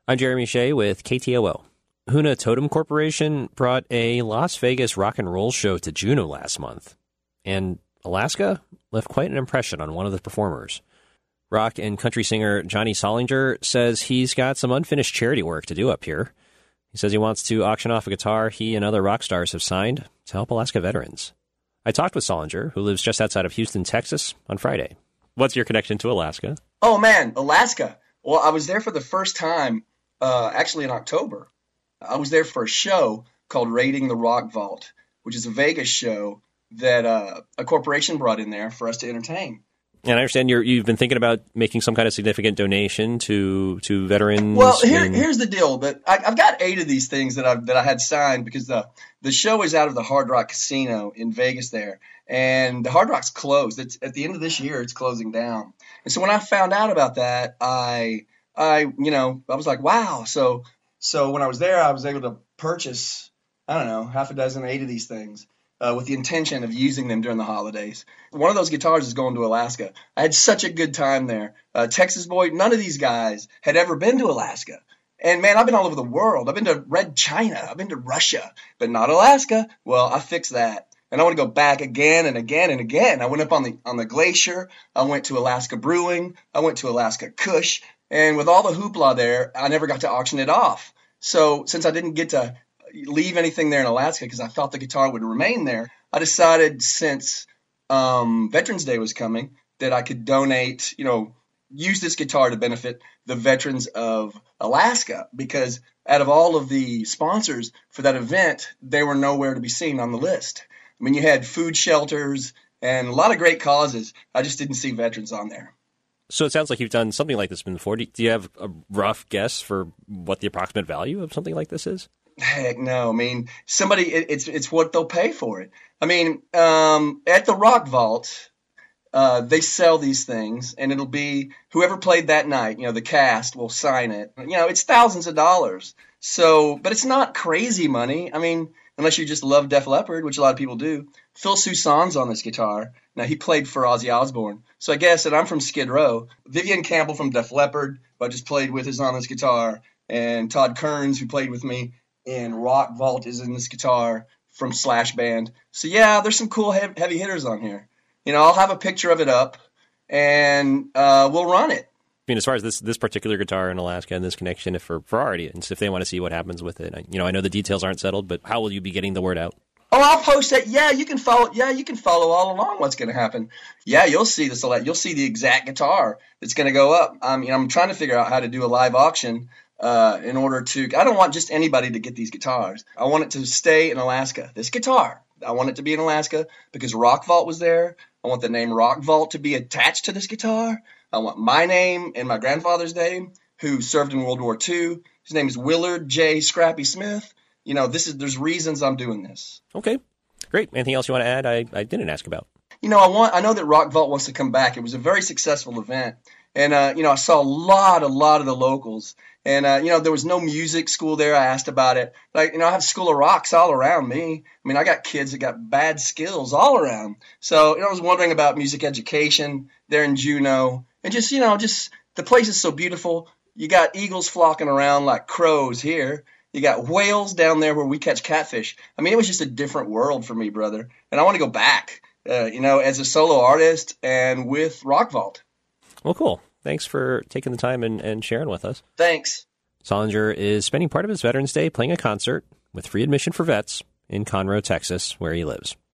I'm Jeremy Shea with KTOO. Huna Totem Corporation brought a Las Vegas rock and roll show to Juneau last month, and Alaska left quite an impression on one of the performers. Rock and country singer Johnny Solinger says he's got some unfinished charity work to do up here. He says he wants to auction off a guitar he and other rock stars have signed to help Alaska veterans. I talked with Solinger, who lives just outside of Houston, Texas, on Friday. What's your connection to Alaska? Oh, man, Alaska. Well, I was there for the first time, actually in October. I was there for a show called Raiding the Rock Vault, which is a Vegas show that a corporation brought in there for us to entertain. And I understand you've been thinking about making some kind of significant donation to veterans. Well, here's the deal. But I've got 8 of these things that I had signed because the show is out of the Hard Rock Casino in Vegas there, and the Hard Rock's closed. It's at the end of this year. It's closing down. And so when I found out about that, I was like, wow. So when I was there, I was able to purchase, I don't know, half a dozen, 8 of these things. With the intention of using them during the holidays. One of those guitars is going to Alaska. I had such a good time there. Texas boy, none of these guys had ever been to Alaska. And man, I've been all over the world. I've been to Red China. I've been to Russia, but not Alaska. Well, I fixed that. And I want to go back again and again and again. I went up on the glacier. I went to Alaska Brewing. I went to Alaska Kush. And with all the hoopla there, I never got to auction it off. So since I didn't get to leave anything there in Alaska because I thought the guitar would remain there, I decided since Veterans Day was coming that I could donate, use this guitar to benefit the veterans of Alaska, because out of all of the sponsors for that event, they were nowhere to be seen on the list. I mean, you had food shelters and a lot of great causes. I just didn't see veterans on there. So it sounds like you've done something like this before. Do you have a rough guess for what the approximate value of something like this is? Heck no. I mean, it's what they'll pay for it. I mean, at the Rock Vault, they sell these things, and it'll be whoever played that night, the cast will sign it. It's thousands of dollars. So, but it's not crazy money. I mean, unless you just love Def Leppard, which a lot of people do. Phil Soussan's on this guitar. Now, he played for Ozzy Osbourne. So I guess that I'm from Skid Row. Vivian Campbell from Def Leppard, who I just played with, is on this guitar. And Todd Kearns, who played with me in Rock Vault, is in this guitar from Slash Band. So yeah, there's some cool heavy hitters on here. I'll have a picture of it up, and we'll run it. I mean, as far as this particular guitar in Alaska and this connection, for our audience, if they want to see what happens with it, I know the details aren't settled, but how will you be getting the word out? Oh, I'll post it. Yeah, you can follow. Yeah, you can follow all along what's going to happen. Yeah, you'll see this. You'll see the exact guitar that's going to go up. I'm trying to figure out how to do a live auction. In order to, I don't want just anybody to get these guitars. I want it to stay in Alaska. This guitar, I want it to be in Alaska because Rock Vault was there. I want the name Rock Vault to be attached to this guitar. I want my name and my grandfather's name, who served in World War II. His name is Willard J. Scrappy Smith. There's reasons I'm doing this. Okay, great. Anything else you want to add? I didn't ask about. I know that Rock Vault wants to come back. It was a very successful event. And, I saw a lot of the locals. And, there was no music school there. I asked about it. I have School of Rocks all around me. I mean, I got kids that got bad skills all around. So, I was wondering about music education there in Juneau. And just the place is so beautiful. You got eagles flocking around like crows here. You got whales down there where we catch catfish. I mean, it was just a different world for me, brother. And I want to go back, as a solo artist and with Rock Vault. Well, cool. Thanks for taking the time and sharing with us. Thanks. Solinger is spending part of his Veterans Day playing a concert with free admission for vets in Conroe, Texas, where he lives.